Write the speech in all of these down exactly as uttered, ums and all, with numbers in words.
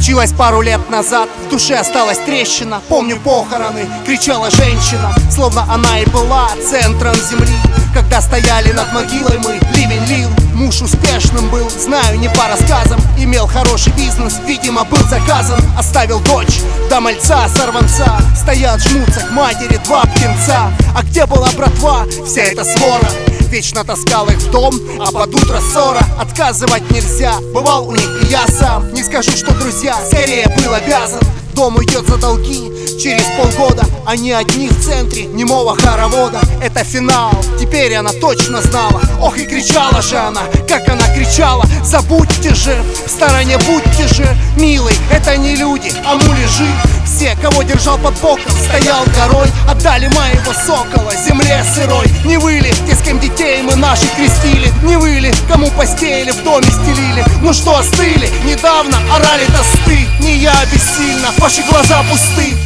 Случилось пару лет назад, в душе осталась трещина. Помню похороны, кричала женщина, словно она и была центром земли. Когда стояли над могилой мы, ливень лил. Муж успешным был, знаю не по рассказам. Имел хороший бизнес, видимо был заказан. Оставил дочь, до мальца, сорванца. Стоят, жмутся к матери два птенца. А где была братва, вся эта свора? Вечно таскал их в дом, а под утро ссора. Отказывать нельзя, бывал у них и я сам. Не скажу, что друзья, скорее был обязан. Дом уйдет за долги, через полгода они одни в центре немого хоровода. Это финал, теперь она точно знала. Ох и кричала же она, как она кричала. Забудьте же, в стороне будьте же, милый, это не люди, а муляжи. Все, кого держал под боком, стоял горой. Отдали моего сокола земле сырой. Не вы ли, те, с кем детей мы наших крестили? Не вы ли, кому постели в доме стелили? Ну что, остыли? Недавно орали тосты. Не я бессильно, ваши глаза пусты.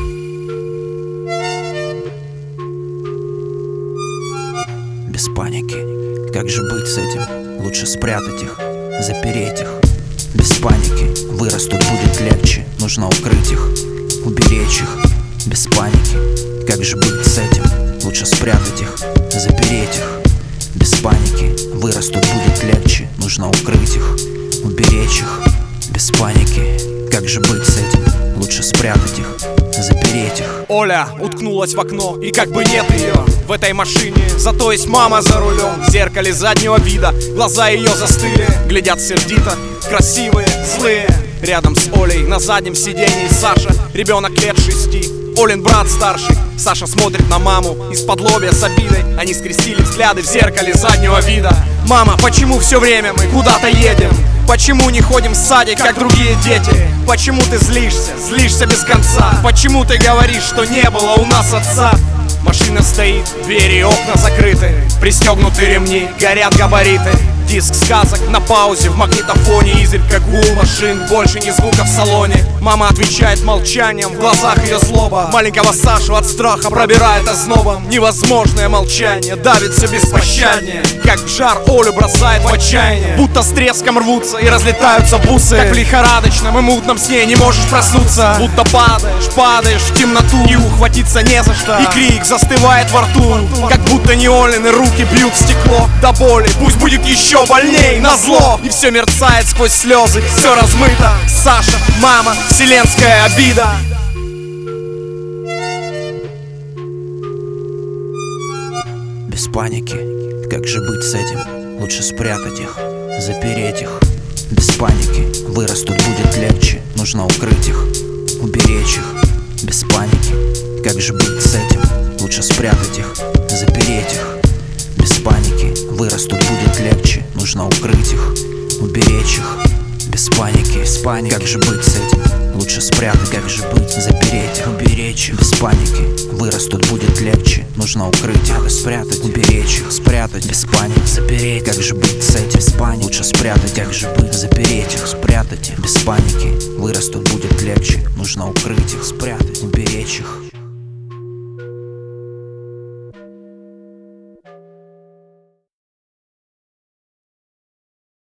Без паники, как же быть с этим? Лучше спрятать их, запереть их. Без паники, вырастут будет легче. Нужно укрыть их, уберечь их. Без паники, как же быть с этим? Лучше спрятать их, запереть их. Без паники, вырастут будет легче. Нужно укрыть их, уберечь их. Без паники, как же быть с этим? Лучше спрятать их, запереть их. Оля уткнулась в окно, и как бы нет ее в этой машине. Зато есть мама за рулем, в зеркале заднего вида. Глаза ее застыли, глядят сердито, красивые, злые. Рядом с Олей на заднем сиденье Саша, ребенок лет шести. Олин брат старший. Саша смотрит на маму из-под лобья с обидой. Они скрестили взгляды в зеркале заднего вида. Мама, почему все время мы куда-то едем? Почему не ходим в садик, как другие дети? Почему ты злишься, злишься без конца? Почему ты говоришь, что не было у нас отца? Машина стоит, двери и окна закрыты. Пристегнуты ремни, горят габариты. Диск сказок на паузе в магнитофоне. Изредка гул машин, больше ни звука в салоне. Мама отвечает молчанием, в глазах ее злоба. Маленького Сашу от страха пробирает ознобом. Невозможное молчание давит все беспощаднее. Как в жар Олю бросает в отчаяние. Будто с треском рвутся и разлетаются бусы. Как в лихорадочном и мутном сне не можешь проснуться. Будто падаешь, падаешь в темноту и ухватиться не за что. И крик застывает во рту. Как будто не Олины руки бьют в стекло. До боли, пусть будет еще больней, назло. И все мерцает сквозь слезы, все размыто. Саша, мама, вселенская обида. Без паники, как же быть с этим? Лучше спрятать их, запереть их. Без паники, вырастут будет легче. Нужно укрыть их, уберечь их. Без паники, как же быть с этим? Лучше спрятать их, запереть их. Без паники, вырастут будет легче. Нужно укрыть их, уберечь их. Без паники, без паники, как же быть с этим? Лучше спрятать, как же быть, запереть их, уберечь их. Без паники, вырастут будет легче. Нужно укрыть их, спрятать, уберечь их, спрятать. Без паники, запереть, как же быть с этим? Без паники, лучше спрятать, как же быть, запереть их, спрятать их. Без паники, вырастут будет легче. Нужно укрыть их, спрятать, уберечь их.